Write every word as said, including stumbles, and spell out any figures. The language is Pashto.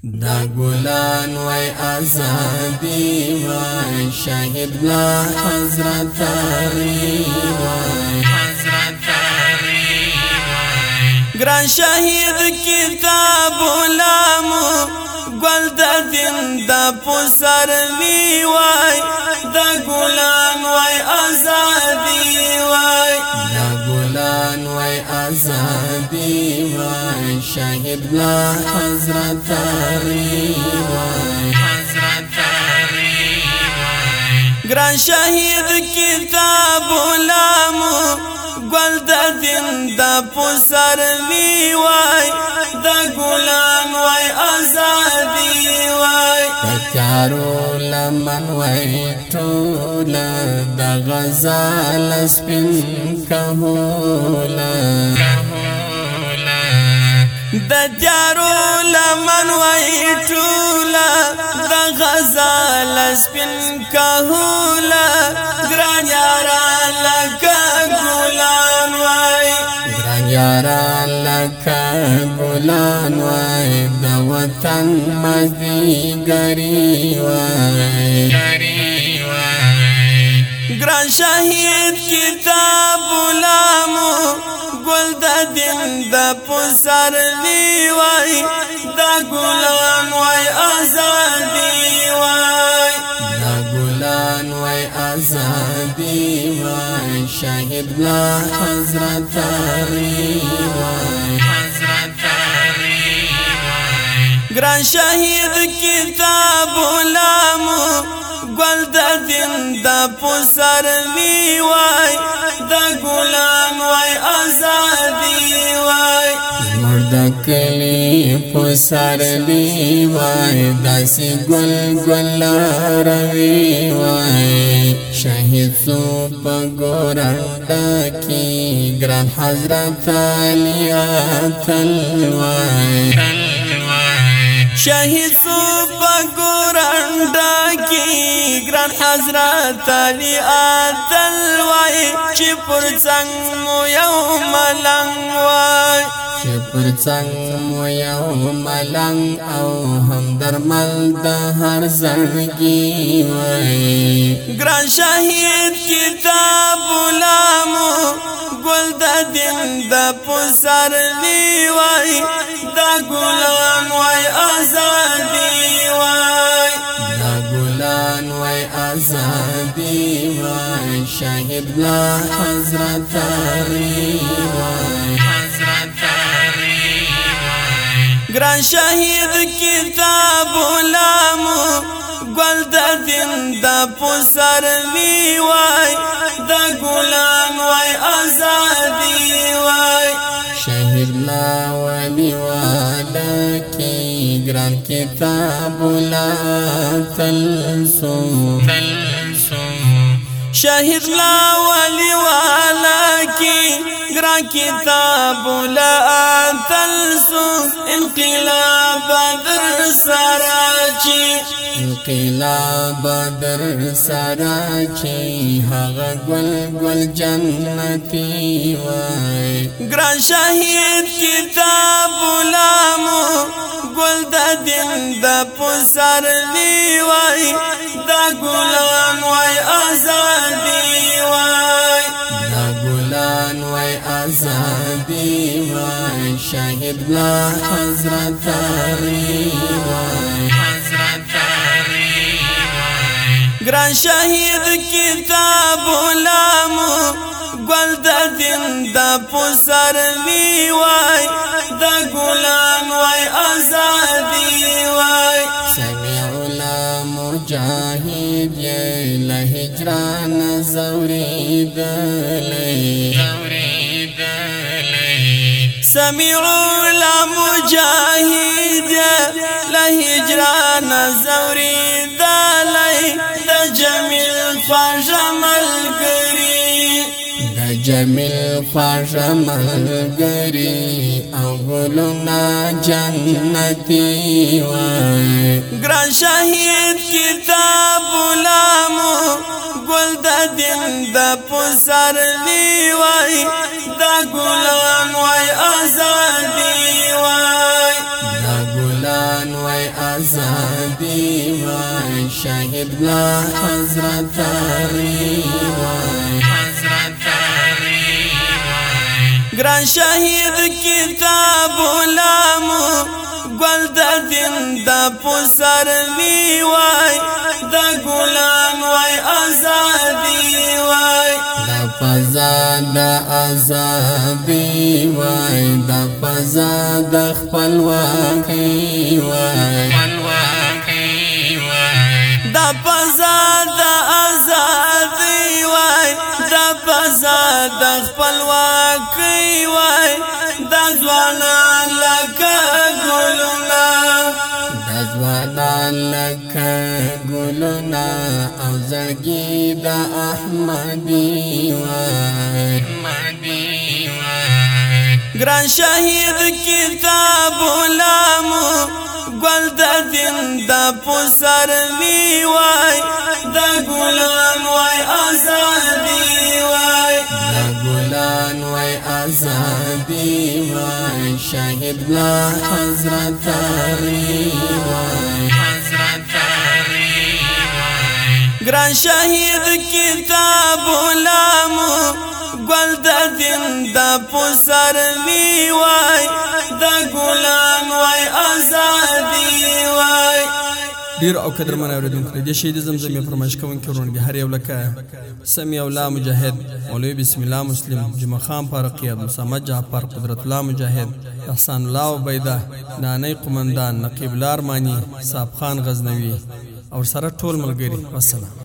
دا ګلان وای آزادی وای شهید لا حضرت علی وای حضرت علی وای ګران شهید کتاب علماء ګل د دین د پسر وی وای دا ګلان وای آزادی وای دا ګلان وای آزادی وای شهید لا حضرت علی وای حضرت علی وای ګران شهید کتاب علماء ګل د دین د پسر وی وای دا ګلان وای آزادی وای تیارو لمن وای ټول د غزال سپین کهولا د تیارو لمن وای ټول د غزال سپین کهولا ګران یاران لکه ګلان وای ګران یاران لکه ګلان وای د وطن مزدیګری وای ګران شهید کتاب علماء ګل د دین د پسر وی وای دا ګلان وای آزادی وای دا ګلان وای آزادی وای شهید لا حضرت علی وای حضرت علی وای ګران شهید کتاب علماء ګل د دین د پسر وی وای دا ګلان وای آزادی وای مرد کلی پسر وی وای داسی گل گل روی وای شهید سو پگورنڈا کی گران حضرت علی آتل وای شهید سو پگورنڈا کی گران حضرت علی آتل وای چی پر څنګ مو یو ملنګ وای چی پر څنګ مو یو ملنګ او هم درمل د هر زړګي وای ګران شهید کتاب علماء ګل د دین د پسر وی وای دا ګلان وای آزادی وای دا ګلان وای آزادی وای شهید لا حضرت علی وای حضرت علی وای ګران شهید کتاب علماء ګل د دین د پسر وی وای دا ګلان وای آزادی وای شهید لا ولی والا کی گران کتاب لا تلسو شهید لا ولی والا کی گران کتاب لا تلسو انقلاب در سراچی انقلاب در سراچی هغه گل گل جنتی وای ګران شهید کتاب علماء ګل د دین د پسر وی وای دا ګلان وای آزادی وای دا ګلان وای آزادی وای شهید لا حضرت علی وای حضرت علی وای ګران شهید کتاب علماء ګل د دین د پسر وی وای دا ګلان وای آزادی وای سمیع الله مجاهد یې له هجران زوریدلې سمیع الله مجاهد له هجران زوریدلې د جمیل فاجمل جمیل خواش ملگری او گلونا جنتی وای ګران شهید کتاب علماء ګل د دین د پسر وی وای دا ګلان وای آزادی وای دا ګلان وای آزادی وای شهید لا حضرت علی وای گران شهید کتاب علامو گل دا دین دا پسرلی وای دا گلان وای آزادی وای دا فضا دا آزادی وای دا فضا دا خپلواکی وای دا فضا دا آزادی وای دا فضا دا خپلواکی وای دا ځوانان لکه ګلونه دا ځوانان لکه ګلونه او زړګي د احمدي وای ګران شهید کتاب علامو گل دا دین دا پسرلی وای دا گلان وای آزادی وای دا گلان وای آزادی وای شهید لا حضرت علی وای گران شهید کتاب علامو گل دا دین دا پسرلی وای دا گلان وای آزادی وای ډیر او قدرمن اوریدونکو د شهید زمزمې فرمایش کوونکي ورونګي هر یو لکه سمی الله مجاهد مولوی بسم الله مسلم جمع خان فاروقی عبدالصمد جعفر قدرت الله مجاهد احسان الله عبیده نانی قمندان نقیب الله ارمانی صاحب خان غزنوی او سره ټول ملګری والسلام.